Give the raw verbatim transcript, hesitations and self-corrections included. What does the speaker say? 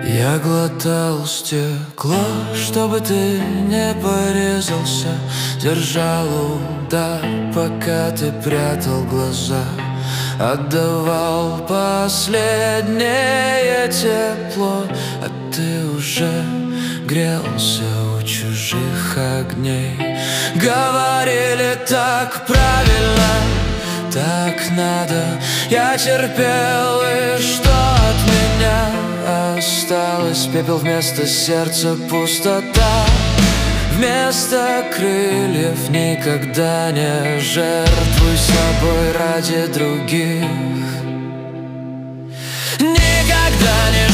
Я глотал стекло, чтобы ты не порезался. Держал удар, пока ты прятал глаза. Отдавал последнее тепло, а ты уже грелся у чужих огней. Говорили, так правильно, так надо. Я терпел, и что от меня осталось? Пепел вместо сердца, пустота. Вместо крыльев никогда не жертвуй собой ради других. Никогда не